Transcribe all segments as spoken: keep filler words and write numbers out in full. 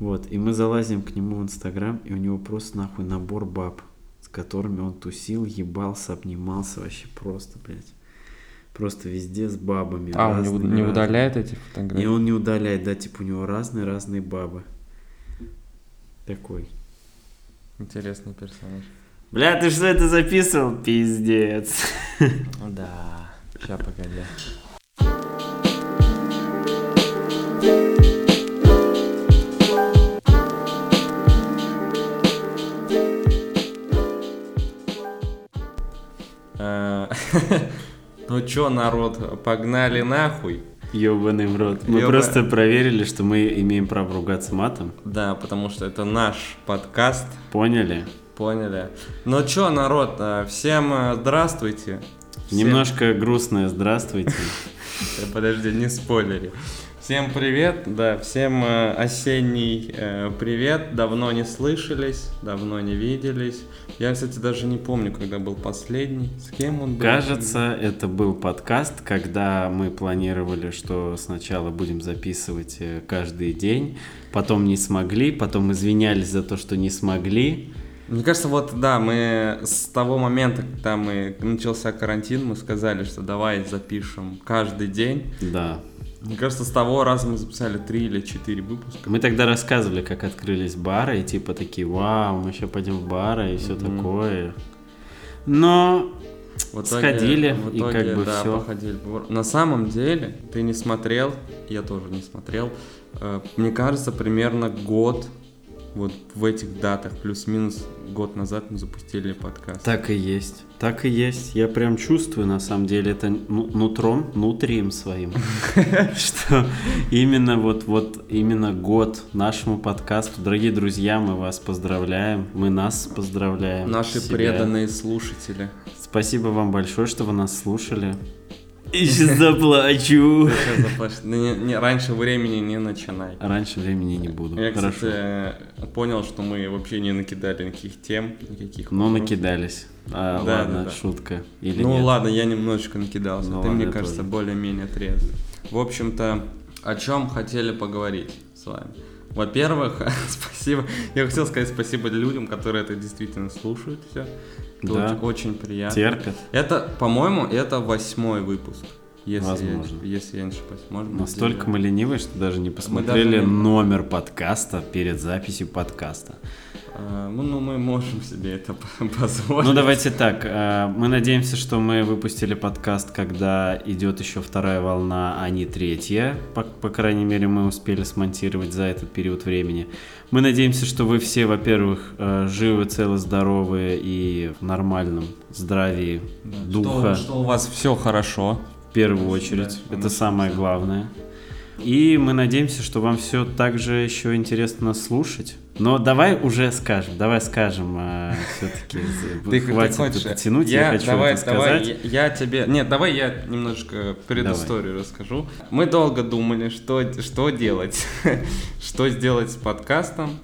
Вот, и мы залазим к нему в Инстаграм, и у него просто нахуй набор баб, с которыми он тусил, ебался, обнимался, вообще просто, блядь. Просто везде с бабами. А, он не, не удаляет эти фотографии? И он не удаляет, да, типа у него разные-разные бабы. Такой. Интересный персонаж. Бля, ты что это записывал? Пиздец. Да, сейчас погоди. Ну чё, народ, погнали нахуй. Ёбаный в рот. Мы Ёба... просто проверили, что мы имеем право ругаться матом. Да, потому что это наш подкаст. Поняли? Поняли. Ну чё, народ, всем здравствуйте. Всем... Немножко грустное здравствуйте. Подожди, не спойлери. Всем привет, да, всем осенний привет. Давно не слышались, давно не виделись. Я, кстати, даже не помню, когда был последний. С кем он был? Кажется, это был подкаст, когда мы планировали, что сначала будем записывать каждый день, потом не смогли, потом извинялись за то, что не смогли. Мне кажется, вот, да, мы с того момента, когда мы начался карантин, мы сказали, что давай запишем каждый день. Да. Мне кажется, с того раза мы записали три или четыре выпуска. Мы тогда рассказывали, как открылись бары, и типа такие, вау, мы еще пойдем в бары и все mm-hmm. такое. Но в итоге, сходили, в итоге, и как бы да, все. Походили. На самом деле, ты не смотрел, я тоже не смотрел, мне кажется, примерно год, вот в этих датах, плюс-минус год назад мы запустили подкаст. Так и есть, так и есть. Я прям чувствую, на самом деле, это нутром, нутрием своим, что именно вот, вот именно год нашему подкасту. Дорогие друзья, мы вас поздравляем, мы нас поздравляем. Наши преданные слушатели. Спасибо вам большое, что вы нас слушали. И сейчас заплачу. Сейчас заплачу. Не, не, раньше времени не начинай. Раньше времени не буду. Я, Хорошо. кстати, понял, что мы вообще не накидали никаких тем, никаких Ну, вопросов. накидались. А, да, ладно, да, да. Шутка. Или ну, нет? ладно, я немножечко накидался. Ну, Ты, ладно, мне кажется, тоже. более-менее трезвый. В общем-то, о чем хотели поговорить с вами? Во-первых, спасибо. Я хотел сказать спасибо людям, которые это действительно слушают все. Это Да. очень, очень приятно. Терпят. Это, по-моему, это восьмой выпуск. Если Возможно. Я, если я не ошибаюсь. Может, Настолько мы ленивые, что даже не посмотрели даже не... номер подкаста перед записью подкаста. А, ну, ну, мы можем себе это позволить. Ну, давайте так. Мы надеемся, что мы выпустили подкаст, когда идет еще вторая волна, а не третья. По, по крайней мере, мы успели смонтировать за этот период времени. Мы надеемся, что вы все, во-первых, живы, целы, здоровы и в нормальном здравии да, духа. Что, что у вас все хорошо. В первую очередь. Да, это самое главное. И мы надеемся, что вам все так же еще интересно слушать. Но давай уже скажем, давай скажем, а, все-таки ты хватит хочешь, это тянуть, я, я хочу давай, это давай, сказать. Я, я тебе, нет, давай я немножечко предысторию давай. расскажу. Мы долго думали, что, что делать, что сделать с подкастом.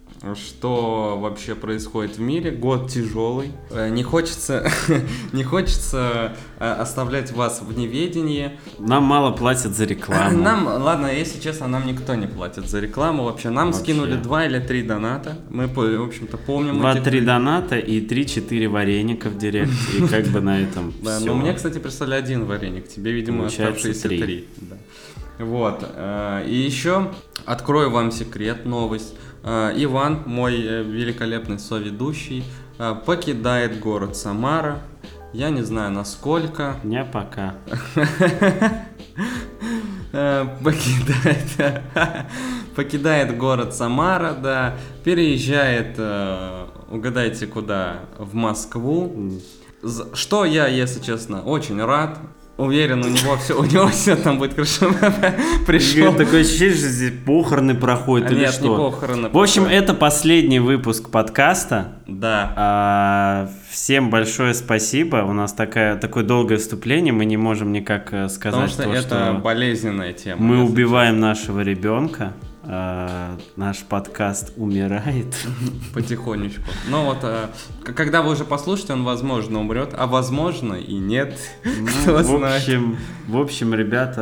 Что вообще происходит в мире. Год тяжелый. Не хочется, не хочется оставлять вас в неведении. Нам мало платят за рекламу. Нам, ладно, если честно, нам никто не платит за рекламу вообще. Нам вообще. скинули два или три доната. Мы, в общем-то, помним. Два-три доната и три-четыре вареника в директ. И как бы на этом Да, ну мне, кстати, прислали один вареник. Тебе, видимо, оставшиеся три. Вот. И еще открою вам секрет, новость. Иван, мой великолепный соведущий, покидает город Самара. Я не знаю, насколько. Не пока. Покидает, покидает город Самара, да, переезжает, угадайте куда, в Москву. Что я, если честно, очень рад. Уверен, у него все, у него все там будет хорошо. Пришел. Такое ощущение, что здесь похороны проходят а или нет, что? Не похороны. В общем, это последний выпуск подкаста. Да. А, всем большое спасибо. У нас такая, такое долгое вступление, мы не можем никак сказать, Потому что то, это что болезненная тема. Мы убиваем честно. нашего ребенка. Uh, наш подкаст умирает потихонечку. Но вот uh, когда вы уже послушаете, он, возможно, умрет, а возможно и нет. Ну, Кто в знает. общем, в общем, ребята,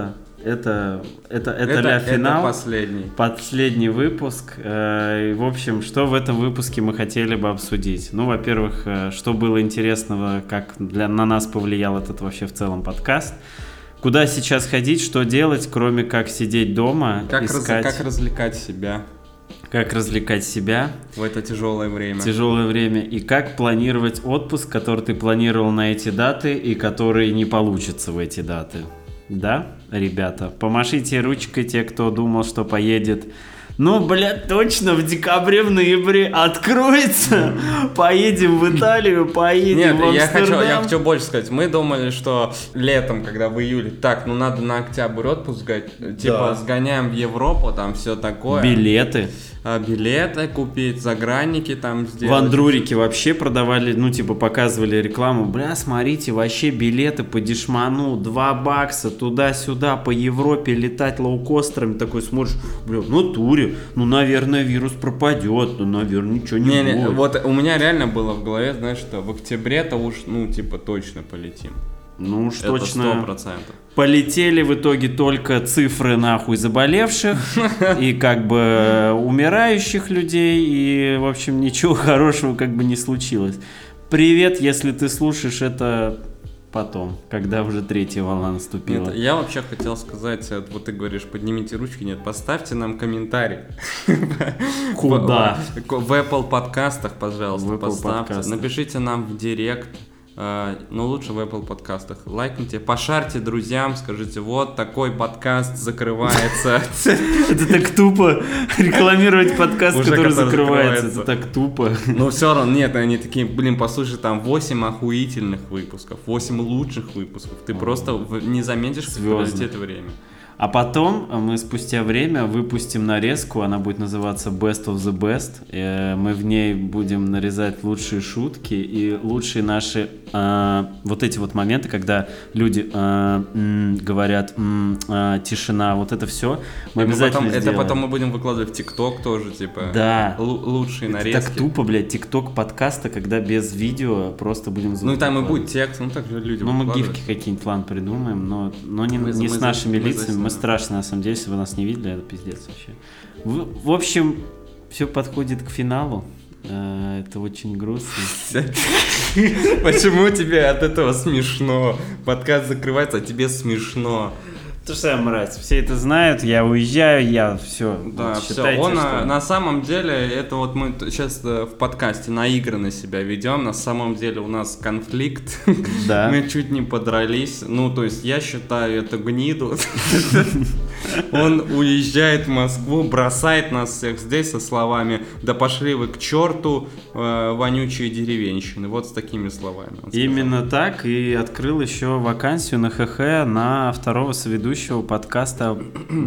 это, это, это, Это, ля финал. это последний. Последний выпуск. Э, и, в общем, что в этом выпуске мы хотели бы обсудить? Ну, во-первых, э, что было интересного, как для, на нас повлиял этот вообще в целом подкаст. Куда сейчас ходить, что делать, кроме как сидеть дома, как искать... Раз, как развлекать себя. Как развлекать себя в это тяжелое время. Тяжелое время. И как планировать отпуск, который ты планировал на эти даты и который не получится в эти даты. Да, ребята? Помашите ручкой те, кто думал, что поедет. Ну, блядь, точно в декабре, в ноябре откроется. Поедем в Италию, поедем Нет, в Амстердам. я хочу, я хочу больше сказать. Мы думали, что летом, когда в июле, так, ну надо на октябрь отпуск взять. Типа, да. Сгоняем в Европу, там все такое. Билеты. А, билеты купить, загранники там сделать. В Андрурике вообще продавали, ну, типа, показывали рекламу. Бля, смотрите, вообще билеты по дешману, два бакса, туда-сюда, по Европе летать лоукостерами. Такой смотришь, бля, ну, туре. Ну, наверное, вирус пропадет, ну, наверное, ничего не, не будет. Не, вот у меня реально было в голове, знаешь, что в октябре-то уж, ну, типа, точно полетим. Ну уж это точно. сто процентов. Полетели в итоге только цифры нахуй заболевших и как бы умирающих людей, и, в общем, ничего хорошего как бы не случилось. Привет, если ты слушаешь это... потом, когда уже третья волна наступила. Нет, я вообще хотел сказать, вот ты говоришь, поднимите ручки, нет, поставьте нам комментарий. Куда? В Apple подкастах, пожалуйста, поставьте. Напишите нам в директ, но лучше в Apple подкастах. Лайкните, пошарьте друзьям, скажите, вот такой подкаст закрывается. Это так тупо, рекламировать подкаст, который закрывается, это так тупо. Но все равно, нет, они такие, блин, послушай, там восемь охуительных выпусков, восемь лучших выпусков, ты просто не заметишь, как пролетит время. А потом мы спустя время выпустим нарезку, она будет называться Best of the Best. Мы в ней будем нарезать лучшие шутки и лучшие наши э, вот эти вот моменты, когда люди э, м, говорят м, э, тишина, вот это все. Мы обязательно потом, сделаем. Это потом мы будем выкладывать в ТикТок тоже, типа. Да. Л- лучшие это нарезки. Так тупо, блядь, ТикТок подкаста, когда без видео просто будем звук. Ну и там и будет текст, ну так же люди. Ну мы гифки какие-нибудь, ладно, придумаем, но, но не, мы, не мы с нашими мы лицами. Мы страшно, на самом деле, если вы нас не видели, это пиздец вообще. В, в общем, все подходит к финалу. Это очень грустно. Почему тебе от этого смешно? Подкаст закрывается, а тебе смешно. То же самое, мразь. Все это знают, я уезжаю, я все. Да, вот, все. считайте, Он, что... на самом деле, это вот мы сейчас в подкасте наигранно себя ведем. На самом деле у нас конфликт. Да. Мы чуть не подрались. Ну, то есть я считаю это гниду. Он уезжает в Москву, бросает нас всех здесь со словами: да пошли вы к черту, э, вонючие деревенщины. Вот с такими словами. Именно так, и открыл еще вакансию на ХХ на второго соведущего подкаста.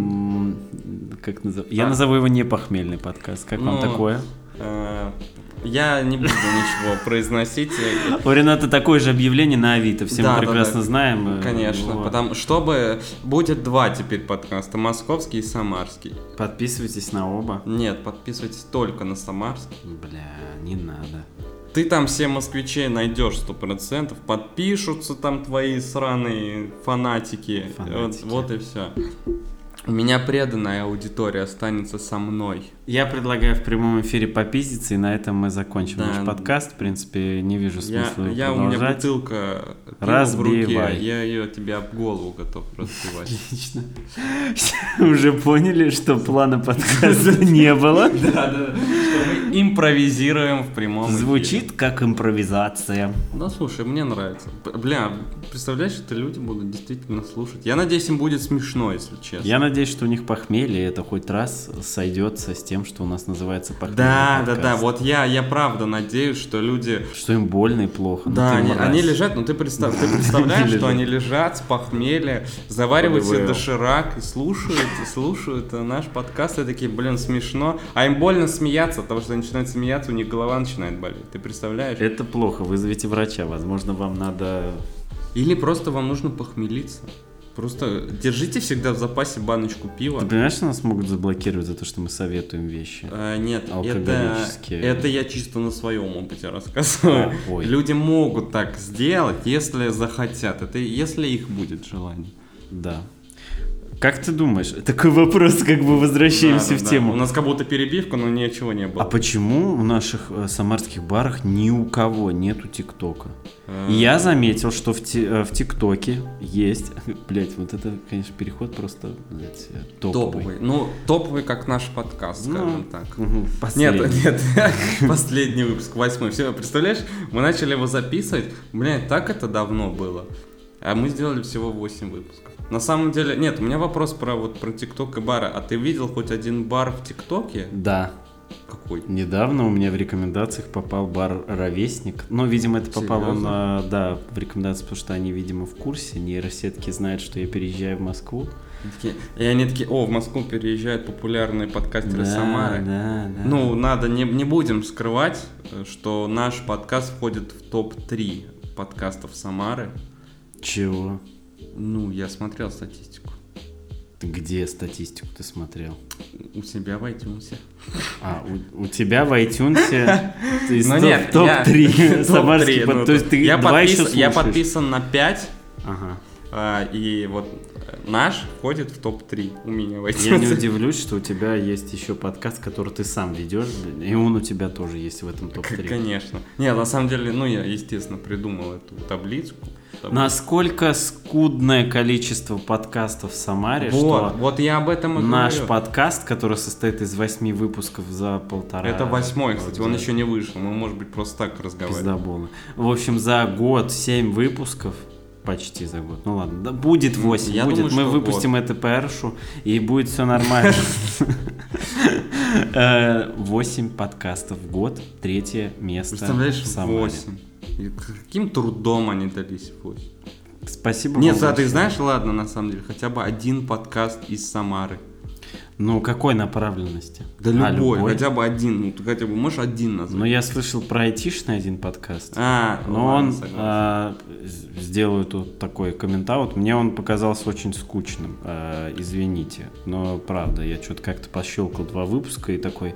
Как назов... Я назову его не похмельный подкаст. Как ну, вам такое? Э, я не буду ничего произносить. У Рената такое же объявление на Авито, все да, мы прекрасно да, да. знаем. Конечно, вот. потому чтобы будет два теперь подкаста, московский и самарский. Подписывайтесь на оба. Нет, подписывайтесь только на самарский. Бля, не надо. Ты там все москвичей найдешь сто процентов, подпишутся там твои сраные фанатики, фанатики. Вот, вот и все. У меня преданная аудитория останется со мной. Я предлагаю в прямом эфире попиздиться, и на этом мы закончим да. наш подкаст. В принципе, не вижу смысла я, я продолжать. У меня бутылка Разбивай. в руке, я ее тебе об голову готов разбивать. Отлично. Уже поняли, что плана подкаста не было? Да, да. Мы импровизируем в прямом эфире. Звучит как импровизация. Ну, слушай, мне нравится. Бля, представляешь, это люди будут действительно слушать. Я надеюсь, им будет смешно, если честно. Я надеюсь, что у них похмелье, это хоть раз сойдется с тем, что у нас называется похмелье. Да, да, да, вот я, я правда надеюсь, что люди... Что им больно и плохо. Да, они, они лежат, ну ты, представ, ты представляешь, что они лежат с похмелья, заваривают себе доширак и слушают, и слушают наш подкаст, и такие, блин, смешно. А им больно смеяться, потому что они начинают смеяться, у них голова начинает болеть. Ты представляешь? Это плохо, вызовите врача, возможно, вам надо... Или просто вам нужно похмелиться. Просто держите всегда в запасе баночку пива. Ты понимаешь, что нас могут заблокировать за то, что мы советуем вещи? А, нет, это, это я чисто на своем опыте рассказываю. Ой. Люди могут так сделать, если захотят. Это если их будет желание. Да. Как ты думаешь? Такой вопрос, как бы возвращаемся да, в да, тему. Да. У нас как будто перебивка, но ничего не было. А почему в наших э, самарских барах ни у кого нету ТикТока? И я заметил, что в, ти, э, в ТикТоке есть... Блять, вот это, конечно, переход просто, блядь, топовый. Топовый. Ну, топовый, как наш подкаст, скажем ну, так. Угу, последний. Нет, нет, последний выпуск, восьмой. Все, представляешь, мы начали его записывать, блядь, так это давно было. А мы сделали всего восемь выпусков. На самом деле, нет, у меня вопрос про вот про ТикТок и бары. А ты видел хоть один бар в ТикТоке? Да. Какой? Недавно у меня в рекомендациях попал бар «Ровесник». Но, видимо, это попало на, да, в рекомендации, потому что они, видимо, в курсе. Нейросетки знают, что я переезжаю в Москву. И они такие, о, в Москву переезжают популярные подкастеры да, Самары. Да, да. Ну, надо, не, не будем скрывать, что наш подкаст входит в топ три подкастов Самары. Чего? Ну, я смотрел статистику. Где статистику ты смотрел? У себя в iTunes. А, у, у тебя в iTunes ну, нет, топ три самарских, ну, то есть ты я два подпис, еще слушаешь? Я подписан на пять, ага. а, и вот наш входит в топ три у меня в iTunes. Я не удивлюсь, что у тебя есть еще подкаст, который ты сам ведешь, и он у тебя тоже есть в этом топ три. Конечно. Нет, на самом деле, ну я, естественно, придумал эту таблицу. Таблицу. Насколько скудное количество подкастов в Самаре, вот, что вот я об этом и наш говорю. Подкаст, который состоит из восьми выпусков за полтора... Это восьмой, кстати, за... он еще не вышел, мы, может быть, просто так разговариваем. Пиздаболы. В общем, за год семь выпусков, почти за год, ну ладно, да, будет восемь, я будет, думаю, мы выпустим год. это пэршу, и будет все нормально. восемь подкастов в год, третье место в Самаре. Представляешь, восемь. Каким трудом они дались восемь? Спасибо. Нет, а ты знаешь, ладно, на самом деле, хотя бы один подкаст из Самары. Ну, какой направленности? Да любой, а, любой, хотя бы один, ну ты хотя бы можешь один назвать. Ну, я слышал про айтишный один подкаст, а, но ладно, он, а, сделаю тут такой комментарий, вот мне он показался очень скучным, а, извините, но правда, я что-то как-то пощелкал два выпуска и такой...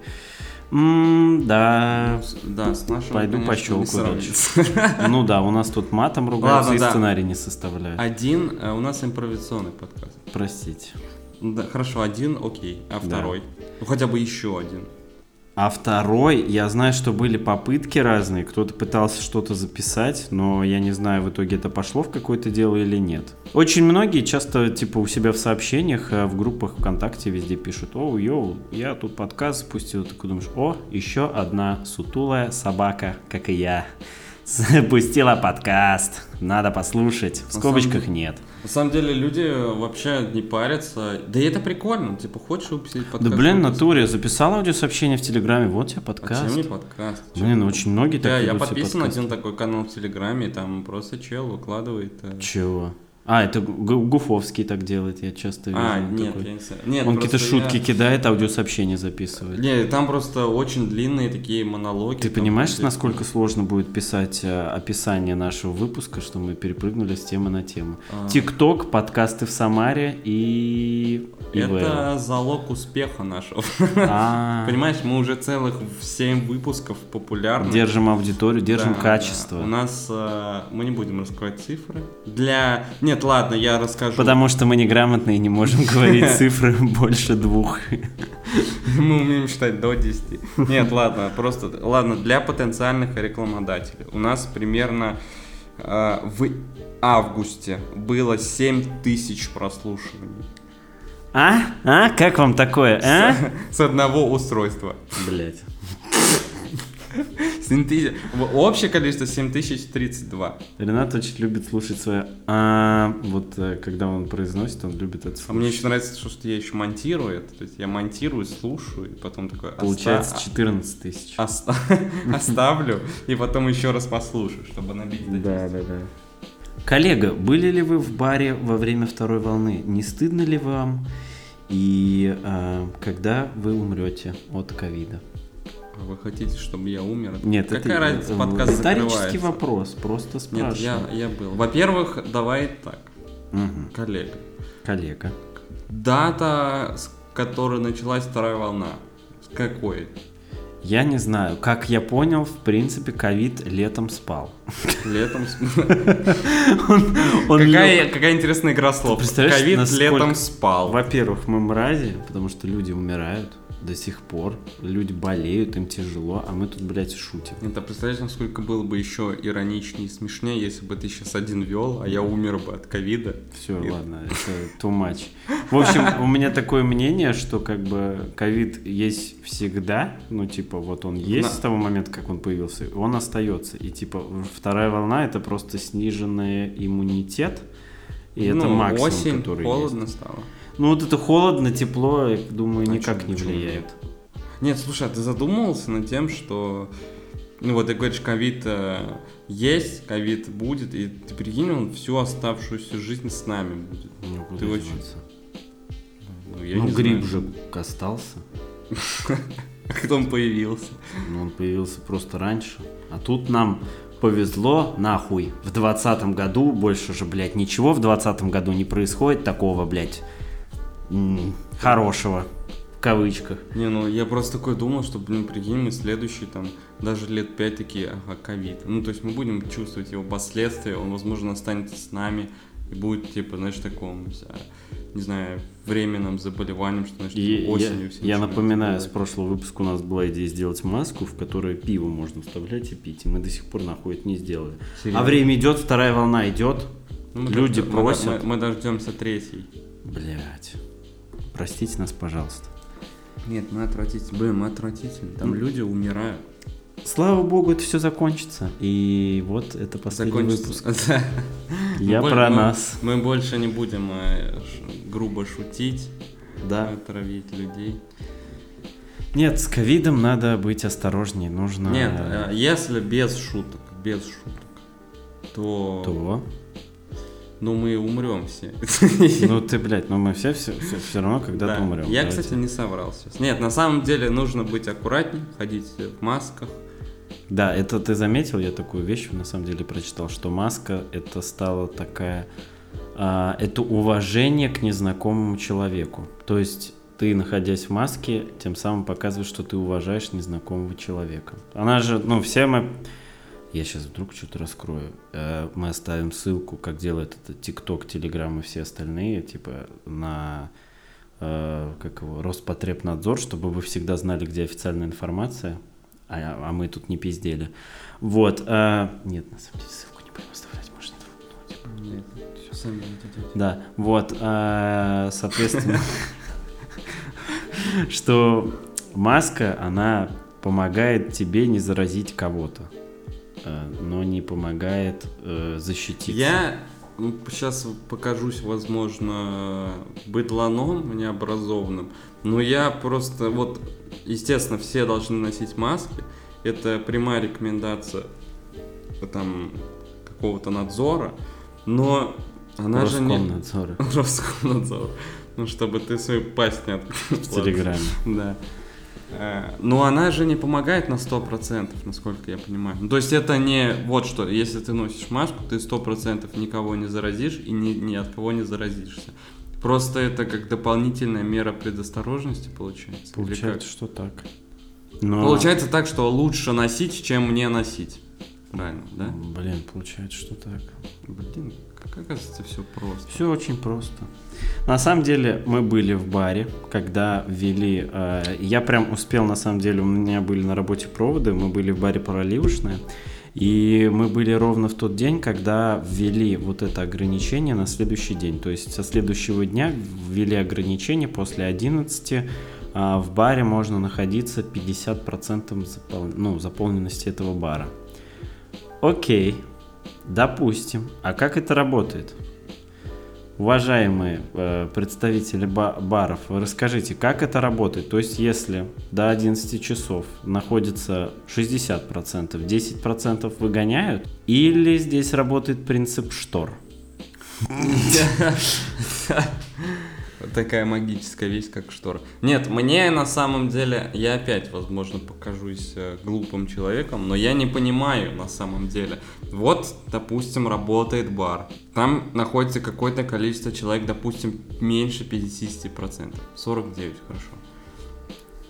М-м, да, да, с нашим, пойду пощелкаю дальше. Ну да, у нас тут матом ругаются. Ладно, и да. Сценарий не составляют. Один, а у нас импровизационный подкаст. Простите. Да, хорошо, один, окей, а второй? Да. Ну хотя бы еще один. А второй, я знаю, что были попытки разные, кто-то пытался что-то записать, но я не знаю, в итоге это пошло в какое-то дело или нет. Очень многие часто, типа, у себя в сообщениях, в группах ВКонтакте везде пишут: «О, йоу, я тут подкаст спустил», ты думаешь: «О, еще одна сутулая собака, как и я, запустила подкаст, надо послушать», в скобочках нет. На самом деле люди вообще не парятся. Да и это прикольно. Типа, хочешь выпустить подкаст? Да блин, в натуре. Записал аудиосообщение в Телеграме, вот тебе подкаст. А чем не подкаст? Блин, ну очень многие так ведут. Я подписан на один такой канал в Телеграме, и там просто чел выкладывает. Чего? А, это Гуфовский так делает, я часто вижу. А, нет, такой. я не знаю. Нет, он какие-то шутки я... кидает, аудиосообщения записывает. Нет, там просто очень длинные такие монологи. Ты понимаешь, будет... насколько сложно будет писать э, описание нашего выпуска, что мы перепрыгнули с темы на тему? ТикТок, подкасты в Самаре и... Это залог успеха нашего. Понимаешь, мы уже целых семь выпусков популярны. Держим аудиторию, держим качество. У нас... Мы не будем раскрывать цифры. Для... Нет, ладно, я расскажу. Потому что мы неграмотные и не можем говорить цифры больше двух. Мы умеем считать до десяти. Нет, ладно, просто... Ладно, для потенциальных рекламодателей. У нас примерно в августе было семь тысяч прослушиваний. А? А? Как вам такое, а? С, с одного устройства. Блять. Общее количество семь тысяч тридцать два. Ренат очень любит слушать свое а, вот когда он произносит, он любит это слушать. А мне еще нравится, что, что я еще монтирую это. То есть я монтирую, слушаю, и потом такой... Получается четырнадцать тысяч. Оста... Оставлю, и потом еще раз послушаю, чтобы набить. Да, да, да. Коллега, были ли вы в баре во время второй волны? Не стыдно ли вам? И а, когда вы умрете от ковида? А вы хотите, чтобы я умер? Нет, какая это разница, подкаст риторический вопрос, просто спрашиваю. Нет, я, я был. Во-первых, давай так, угу. коллега. Коллега. Дата, с которой началась вторая волна, с какой? Я не знаю. Как я понял, в принципе, ковид летом спал. Летом спал. Какая интересная игра слов. Ковид летом спал. Во-первых, мы мрази, потому что люди умирают до сих пор. Люди болеют, им тяжело, а мы тут, блядь, шутим. Это представляешь, насколько было бы еще ироничнее и смешнее, если бы ты сейчас один вел, а я умер бы от ковида. Все, и... ладно, это too much. В общем, у меня такое мнение, что как бы ковид есть всегда, ну типа вот он есть с того момента, как он появился, он остается. И типа вторая волна — это просто сниженный иммунитет, и это максимум, осень, который холодно есть. стало. Ну вот это холодно, тепло, я думаю, а никак не влияет. Нет, слушай, а ты задумывался над тем, что, ну вот ты говоришь, ковид э, есть, ковид будет, и ты прикинь, он всю оставшуюся жизнь с нами будет. Ну, ты очень... Ну, я ну не грипп знаю. Же остался. А когда он появился? Ну, он появился просто раньше. А тут нам повезло, нахуй. В двадцатом году больше же, блядь, ничего в двадцатом году не происходит такого, блядь, хорошего, в кавычках. Не, ну я просто такой думал, что, блин, прикинь, мы следующие там даже лет пять такие, ага, ковид. Ну, то есть мы будем чувствовать его последствия, он, возможно, останется с нами и будет, типа, знаешь, таком, не знаю, временным заболеванием, что, знаешь, и осенью. Я, я напоминаю, с прошлого выпуска у нас была идея сделать маску, в которой пиво можно вставлять и пить, и мы до сих пор, нахуй, это не сделали. Серьезно? А время идет, вторая волна идет, ну, люди мы, просят. Мы, мы, мы дождемся третьей. Блять. Простите нас, пожалуйста. Нет, мы отвратительны. Блин, мы отвратительны. Там mm. люди умирают. Слава богу, это все закончится. И вот это последний закончится. Выпуск. Я мы про мы, нас. Мы больше не будем э, грубо шутить, да. Отравить людей. Нет, с ковидом надо быть осторожнее. Нужно... Нет, э, если без шуток, без шуток, то... То... Ну, мы умрем все. Ну, ты, блядь, ну мы все все, все, все равно когда-то да. умрем. Я, давайте. Кстати, не соврал сейчас. Нет, на самом деле нужно быть аккуратнее, ходить в масках. Да, это ты заметил, я такую вещь на самом деле прочитал, что маска это стала такая, а, это уважение к незнакомому человеку. То есть ты, находясь в маске, тем самым показываешь, что ты уважаешь незнакомого человека. Она же, ну, все мы... Я сейчас вдруг что-то раскрою. Мы оставим ссылку, как делает это ТикТок, Телеграм и все остальные, типа на как его, Роспотребнадзор, чтобы вы всегда знали, где официальная информация, а, а мы тут не пиздели. Вот. А, нет, на самом деле ссылку не будем оставлять, может, ну, типа, нет, все сами идете. Да, вот. А, соответственно, что маска, она помогает тебе не заразить кого-то, но не помогает э, защититься. Я сейчас покажусь, возможно, быдланом необразованным, но я просто, вот, естественно, все должны носить маски. Это прямая рекомендация там какого-то надзора, но она же не... Роскомнадзора. Роскомнадзора. Ну, чтобы ты свою пасть не открыл. В Телеграме. Да. Но она же не помогает на сто процентов, насколько я понимаю. Ну, то есть это не вот что, если ты носишь маску, ты сто процентов никого не заразишь и ни, ни от кого не заразишься. Просто это как дополнительная мера предосторожности получается. Получается, что так. Но... Получается так, что лучше носить, чем не носить. Правильно, да? Блин, получается, что так. Блин, как оказывается, все просто. Все очень просто. На самом деле, мы были в баре, когда ввели... Э, я прям успел, на самом деле, у меня были на работе проводы, мы были в баре «Проливочное», и мы были ровно в тот день, когда ввели вот это ограничение на следующий день. То есть со следующего дня ввели ограничение после одиннадцати. Э, в баре можно находиться пятьдесят процентов запол... ну, заполненности этого бара. Окей, допустим. А как это работает? Уважаемые э, представители ба- баров, расскажите, как это работает? То есть, если до одиннадцати часов находится шестьдесят процентов, десять процентов выгоняют? Или здесь работает принцип штор? Такая магическая вещь, как штора. Нет, мне на самом деле, я опять, возможно, покажусь глупым человеком, но я не понимаю на самом деле. Вот, допустим, работает бар. Там находится какое-то количество человек, допустим, меньше пятьдесят процентов. сорок девять, хорошо.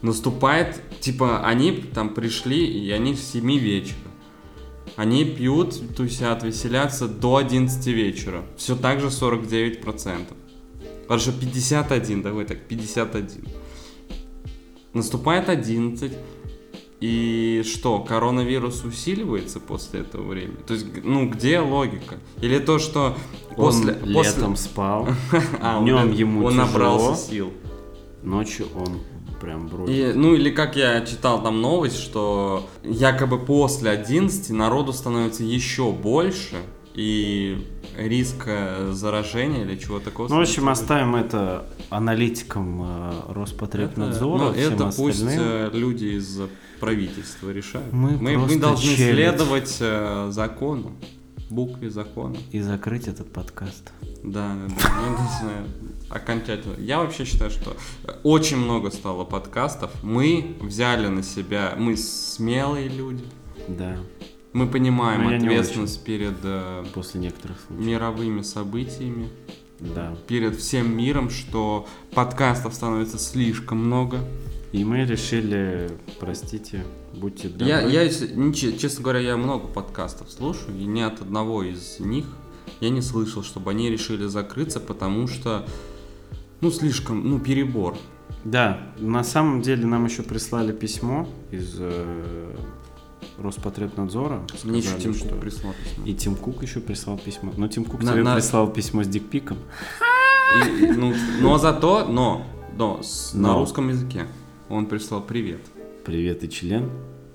наступает, типа, они там пришли, и они с семи вечера. Они пьют, тусят, веселятся до одиннадцати вечера. Все так же сорок девять процентов. Хорошо, пятьдесят один, давай так, пятьдесят один. Наступает одиннадцать. И что, коронавирус усиливается после этого времени? То есть, ну, где логика? Или то, что после... Он после... летом спал, а, днем он, ему он тяжело, набрался сил. Ночью он прям бродит. И, ну, или как я читал там новость, что якобы после одиннадцати народу становится еще больше, и риск заражения или чего такого. Ну, в общем, оставим это аналитикам э, Роспотребнадзора, это, ну, всем это пусть остальным. люди из правительства решают. Мы, мы, мы должны челядь. следовать э, закону, букве закона. И закрыть этот подкаст. Да, да, да. Ну, не знаю, окончательно. Я вообще считаю, что очень много стало подкастов. Мы взяли на себя, мы смелые люди. Да. Мы понимаем Но ответственность перед э, после некоторых случаев. мировыми событиями. Да. Перед всем миром, что подкастов становится слишком много. И мы решили, простите, будьте добры. Я, я, честно говоря, я много подкастов слушаю, и ни от одного из них я не слышал, чтобы они решили закрыться, потому что, ну, слишком, ну, перебор. Да, на самом деле нам еще прислали письмо из э, Роспотребнадзора. Мне еще Сказали, Тим что... Кук прислал письмо. И Тим Кук еще прислал письмо. Но Тим Кук На- тебе на- прислал письмо с дикпиком. И- и, ну, но зато, но, но, с- на Но. русском языке он прислал привет. Привет и член.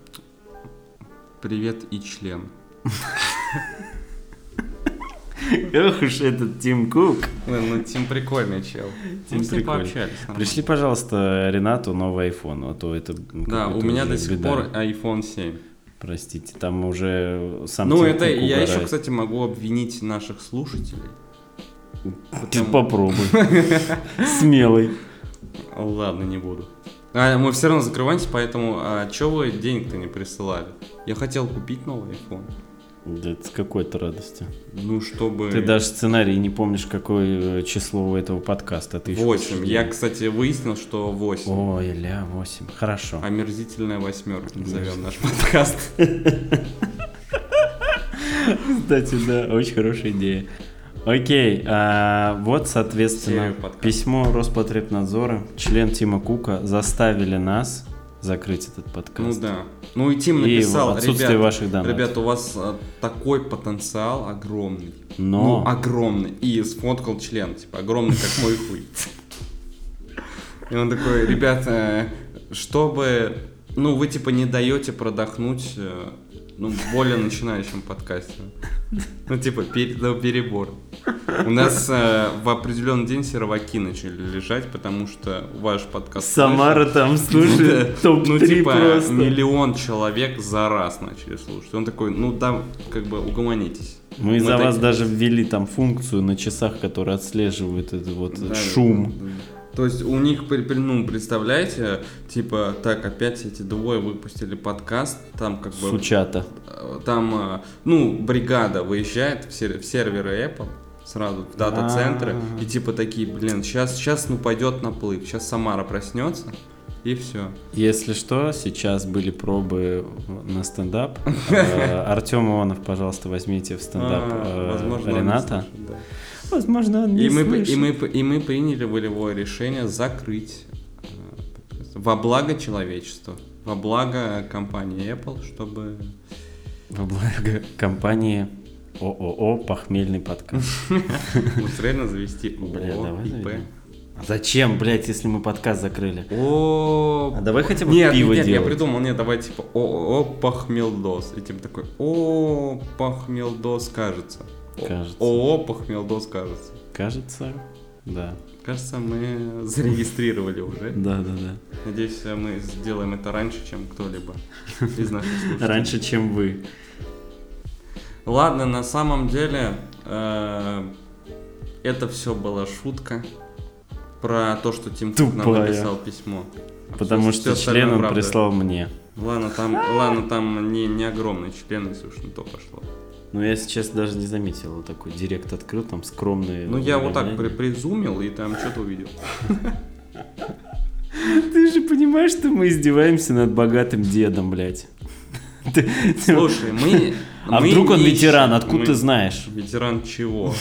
Привет и член. Ох уж этот Тим Кук. Ну, ну, Тим прикольный чел. Тим Мы с ним прикольный. пообщались. нормально. Пришли, пожалуйста, Ренату новый iPhone, а то это Да, какой-то у меня уже до сих беда. пор айфон семь. Простите, там уже сам Ну, Тим это Кук я еще, угорает. кстати, могу обвинить наших слушателей. Ты Потому- попробуй. Смелый. Ладно, не буду. А, мы все равно закрываемся, поэтому а, чё вы денег-то не присылали? Я хотел купить новый iPhone. Да это с какой-то радости. Ну, чтобы... Ты даже сценарий не помнишь, какое число у этого подкаста. Ты еще восемь. хочешь Я, денег. кстати, выяснил, что восемь. Ой, ля, восемь. Хорошо. Омерзительная восьмерка назовем наш подкаст. Кстати, да, очень хорошая идея. Окей, а, вот, соответственно, Серию подкастов. письмо Роспотребнадзора, член Тима Кука заставили нас закрыть этот Ну подкаст. да. Ну и Тим И написал, отсутствие ребят, ваших данных. ребят, у вас а, такой потенциал огромный. Но Ну, огромный. И сфоткал член, типа, огромный, как мой хуй. И он такой, ребята, чтобы... Ну, вы, типа, не даете продохнуть, э, ну, более начинающим подкастерам. Ну, типа, пер- ну, перебор. У нас э, в определенный день серваки начали лежать, потому что ваш подкаст... Самара там слушает топ три Ну, типа, просто. миллион человек за раз начали слушать. Он такой, ну, да, как бы, угомонитесь. Мы за так- вас даже ввели там функцию на часах, которая отслеживает этот вот Да, шум. да, да. То есть у них, при- при- ну, представляете, типа, так, опять эти двое выпустили подкаст, там как бы... Сучата. э, Там, э, ну, бригада выезжает в, сер- в серверы Apple сразу, в дата-центры, А-а-а. и типа такие, блин, сейчас, сейчас, ну, пойдет наплыв, сейчас Самара проснется, и все. Если что, сейчас были пробы на стендап. Э, Артем Ионов, пожалуйста, возьмите в стендап э, Возможно, он не Рената. слышит, да. Возможно, он не И мы, слышит. и, мы, и мы приняли волевое решение закрыть э, подкаст. Во благо человечества, во благо компании Apple, чтобы... Во благо компании ООО «Похмельный подкаст». быстрее завести Бля, ООО, давай ИП. заведем. А зачем, блядь, если мы подкаст закрыли? О, А давай хотя бы нет, пиво нет, я делать. придумал, нет, давай типа ООО Похмелдос. И типа такой, о, Похмелдос, кажется. О- Кажется. ООО Похмелдос, кажется. Кажется, да. Кажется, мы зарегистрировали уже. Да, да, да. Надеюсь, мы сделаем это раньше, чем кто-либо из наших слушателей. Раньше, чем вы. Ладно, на самом деле, э, это все была шутка про то, что Тим Кук нам Тупая. написал письмо. Потому Всё что остальное член он правда. прислал мне. Ладно, там, ладно, там не, не огромный член, если уж на то пошло. Ну, я сейчас даже не заметил. Вот такой директ открыл, там скромные... Ну, я вот так при, уведомления. призумил и там что-то увидел. Ты же понимаешь, что мы издеваемся над богатым дедом, блядь. Слушай, мы... А мы вдруг он не ветеран? ищем- Откуда мы- ты знаешь? Ветеран чего?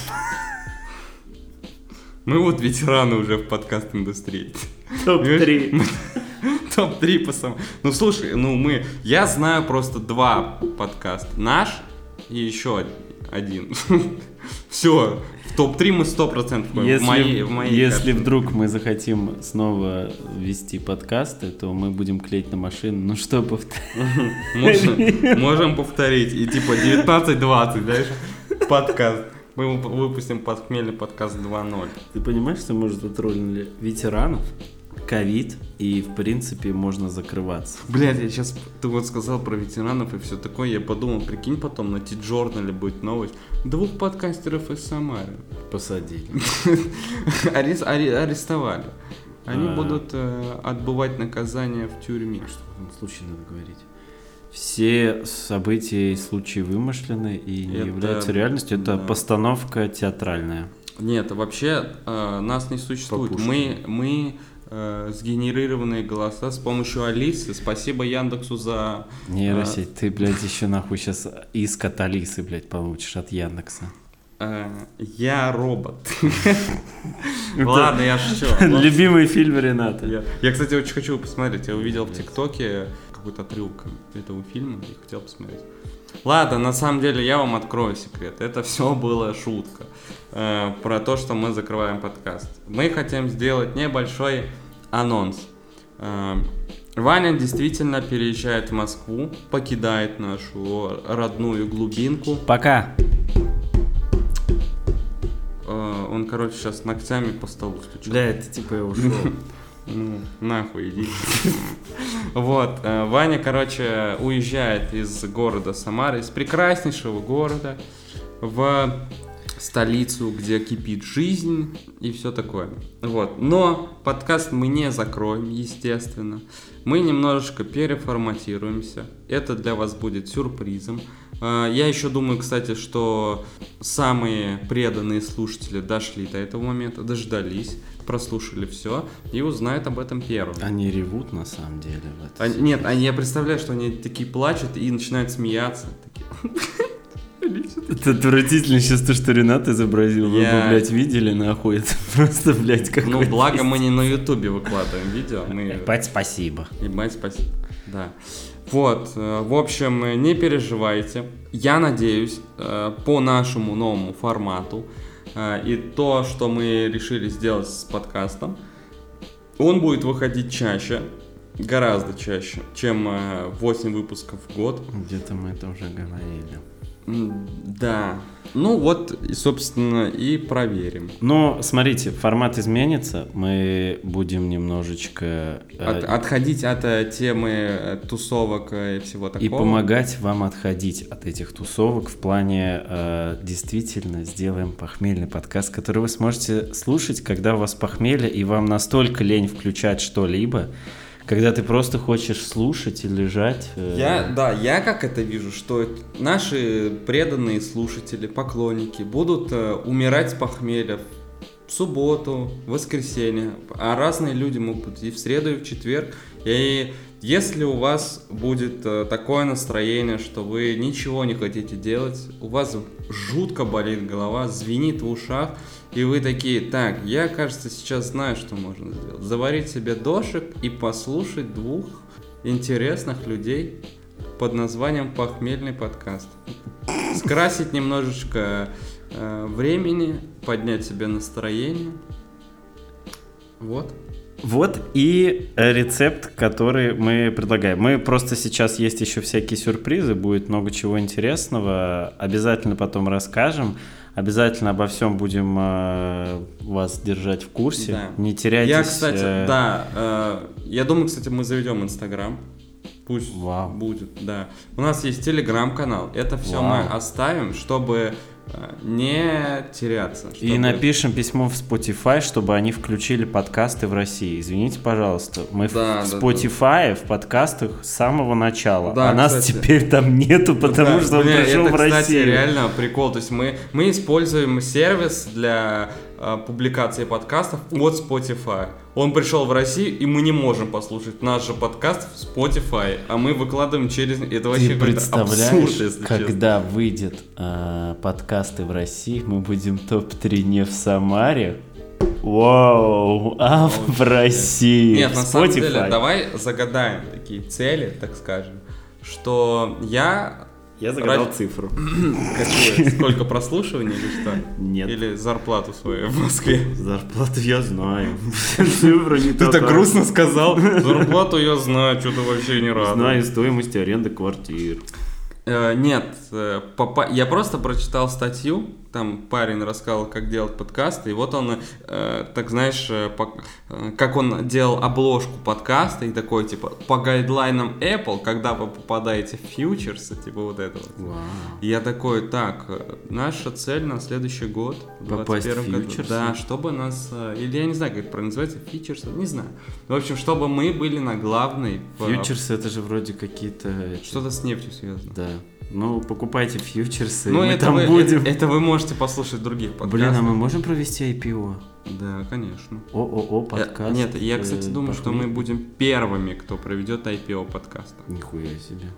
Мы вот ветераны уже в подкаст-индустрии. Топ-три. Топ-три по самому. Ну слушай, ну мы... Я знаю просто два подкаста. Наш и еще один. Все. В топ-три мы сто процентов входим. Если, В моей, в моей если картине. вдруг мы захотим снова вести подкасты, то мы будем клеить на машину. Ну что повторить? Можем, можем повторить. И типа девятнадцать двадцать, знаешь, подкаст. Мы выпустим похмельный подкаст два ноль. Ты понимаешь, что мы уже затроллили ветеранов, ковид, и в принципе можно закрываться. Блядь, я сейчас, ты вот сказал про ветеранов и все такое, я подумал, прикинь, потом на Ти-Джорнале будет новость. Двух подкастеров из Самары Посадили. Арес- аре- арестовали. Они А. будут э, отбывать наказание в тюрьме. Что в этом случае надо говорить? Все события и случаи вымышлены и не Это- являются реальностью. Это да. постановка театральная. Нет, вообще э, нас не существует. По Пушкину. Мы, мы э, сгенерированные голоса с помощью Алисы. Спасибо Яндексу за... Нейросеть, ты, блядь, еще нахуй сейчас иск от Алисы, блядь, получишь от Яндекса. э, я робот. Ладно, я шучу. Любимый фильм Рената. Я, я, кстати, очень хочу его посмотреть. Я увидел в ТикТоке какой-то отрывок этого фильма и хотел посмотреть. Ладно, на самом деле я вам открою секрет. Это все была шутка э, про то, что мы закрываем подкаст. Мы хотим сделать небольшой анонс. Э, Ваня действительно переезжает в Москву, покидает нашу родную глубинку. Пока. Э, он, короче, сейчас ногтями по столу стучит. Бля, это типа я ушел. Ну, нахуй иди. Вот, э, Ваня, короче, уезжает из города Самары, из прекраснейшего города, в столицу, где кипит жизнь и все такое. Вот, но подкаст мы не закроем, естественно. Мы немножечко переформатируемся. Это для вас будет сюрпризом. Э, Я еще думаю, кстати, что самые преданные слушатели дошли до этого момента, дождались, прослушали все и узнают об этом первым. Они ревут на самом деле. в это Они- всё. нет, они, я представляю, что они такие плачут и начинают смеяться. Такие. Это отвратительно сейчас то, что Ренат изобразил. Вы Я- бы, блядь, видели, нахуй. Это просто, блядь, как Ну, благо мы не на Ютубе выкладываем видео. Мы... Ебать, спасибо. Ебать, спасибо. Да. Вот, э, в общем, не переживайте. Я надеюсь, э, по нашему новому формату э, и то, что мы решили сделать с подкастом, он будет выходить чаще, гораздо чаще, чем восемь выпусков в год. Где-то мы это уже говорили. М, Да. Ну вот, и, собственно, и проверим. Но, смотрите, формат изменится. Мы будем немножечко... э, От- отходить от э, темы э, тусовок э, и всего такого. И помогать вам отходить от этих тусовок в плане э, действительно сделаем похмельный подкаст, который вы сможете слушать, когда у вас похмелье, и вам настолько лень включать что-либо, когда ты просто хочешь слушать и лежать. э, Я, да, я как это вижу, что наши преданные слушатели, поклонники будут э, умирать с похмелья в субботу, в воскресенье, а разные люди могут и в среду, и в четверг. И если у вас будет э, такое настроение, что вы ничего не хотите делать, у вас жутко болит голова, звенит в ушах, и вы такие: так, я, кажется, сейчас знаю, что можно сделать. Заварить себе дошик и послушать двух интересных людей под названием «Похмельный подкаст». Скрасить немножечко э, времени, поднять себе настроение. Вот. Вот и э, рецепт, который мы предлагаем. Мы просто сейчас есть еще всякие сюрпризы, будет много чего интересного. Обязательно потом расскажем. Обязательно обо всем будем э, вас держать в курсе. Да. Не теряйтесь. Я, кстати, э, да, э, я думаю, кстати, мы заведем Инстаграм. Пусть Вау. будет, да. У нас есть Телеграм-канал. Это все Вау. мы оставим, чтобы э, не теряться. И чтобы- напишем письмо в Spotify, чтобы они включили подкасты в России. Извините, пожалуйста. Мы Да, в да, Spotify, в подкастах с самого начала. Да, а нас кстати. теперь там нету, потому Да, что он бля, пришел это, в кстати, Россию. реально прикол. То есть мы, мы используем сервис для э, публикации подкастов от Spotify. Он пришел в Россию, и мы не можем послушать наш же подкаст в Spotify, а мы выкладываем через... Это вообще Ты представляешь, абсурд, если когда честно. выйдет э, подкасты в России, мы будем топ три не в Самаре, вау, а в России. Нет, на Spotify. самом деле, давай загадаем такие цели, так скажем, что я... Я загадал Ради- цифру. Какую? Сколько прослушиваний или что? Нет. Или зарплату свою в Москве? Зарплату я знаю. Цифра не Ты так такая. грустно сказал. Зарплату я знаю, что-то вообще не рад. Знаю стоимость аренды квартир. Э, Нет, э, попа- я просто прочитал статью, там парень рассказал, как делать подкасты, и вот он, э, так знаешь, э, по- э, как он делал обложку подкаста, и такой, типа, по гайдлайнам Apple, когда вы попадаете в фьючерсы, типа вот это вот. Вау. И я такой, так, э, наша цель на следующий год, в Попасть двадцать первом в году, фьючерсы? да, чтобы нас, э, или я не знаю, как это правильно называется, фьючерсы, не знаю. В общем, чтобы мы были на главной... в- Фьючерсы это же вроде какие-то... Что-то с нефтью связано. Да. Ну, покупайте фьючерсы, Ну, мы это там вы, будем. Это, это вы можете послушать в других подкастах. Блин, а мы можем провести ай пи о? Да, конечно. ООО Э, подкаст. Нет, я, кстати, э, думаю, что похмелье. мы будем первыми, кто проведет ай пи о подкаста. Нихуя себе.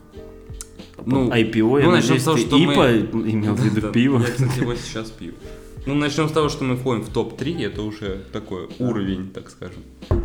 Ну, ай пи о, я ну, начнем надеюсь, с того, ты что мы- ИПА имел в виду Да, пиво. Я, кстати, его сейчас пью. Ну, начнем с того, что мы входим в топ три, это уже такой уровень, так скажем.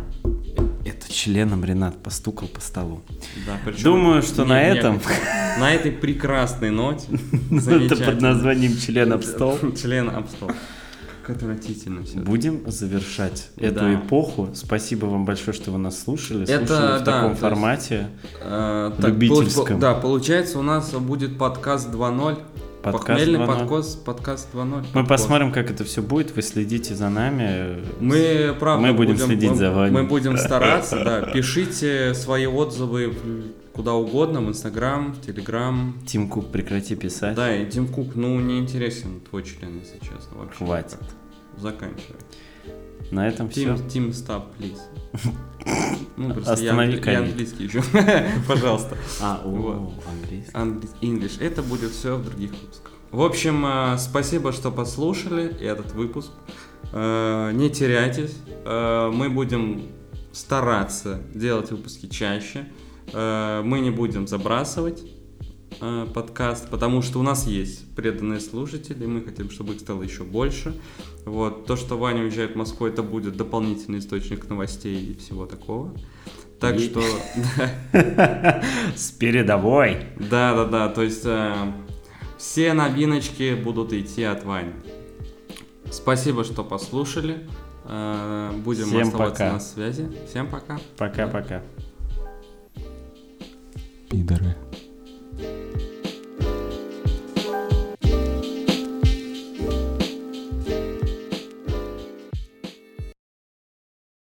Это членом Ренат постукал по столу. Да, причем Думаю, что не- на не этом... хотел. На этой прекрасной ноте. Это под названием член об стол. Член об стол. Как отвратительно все. Будем завершать Да. эту эпоху. Спасибо вам большое, что вы нас слушали. Это, Слушали в да, таком то есть- формате. Э, так, Любительском. пол- Да, получается, у нас будет подкаст два ноль. Подкаст Похмельный два ноль. подкаст, подкаст два ноль. Мы посмотрим, как это все будет. Вы следите за нами. Мы, правда, Мы будем следить мы, за вами. Мы будем стараться, да. Пишите свои отзывы в- куда угодно, в Инстаграм, в Телеграм. Тим Кук, прекрати писать. Да, и Тим Кук, ну, не интересен твой член, если честно. Вообще Хватит. никак. Заканчивай. На этом все. Тим, Тим, stop, please. Ну, просто Останови я, я ковид. английский еще. Пожалуйста. А, о, Вот. английский. Английский, English. Это будет все в других выпусках. В общем, э, спасибо, что послушали этот выпуск. Э, Не теряйтесь. Э, Мы будем стараться делать выпуски чаще. Э, Мы не будем забрасывать э, подкаст, потому что у нас есть преданные слушатели, и мы хотим, чтобы их стало еще больше. Вот. То, что Ваня уезжает в Москву, это будет дополнительный источник новостей и всего такого. Так И- что... С передовой. Да, да, да. То есть э, все новиночки будут идти от Вани. Спасибо, что послушали. Э, будем Всем оставаться пока. на связи. Всем пока. Пока-пока. Пидоры.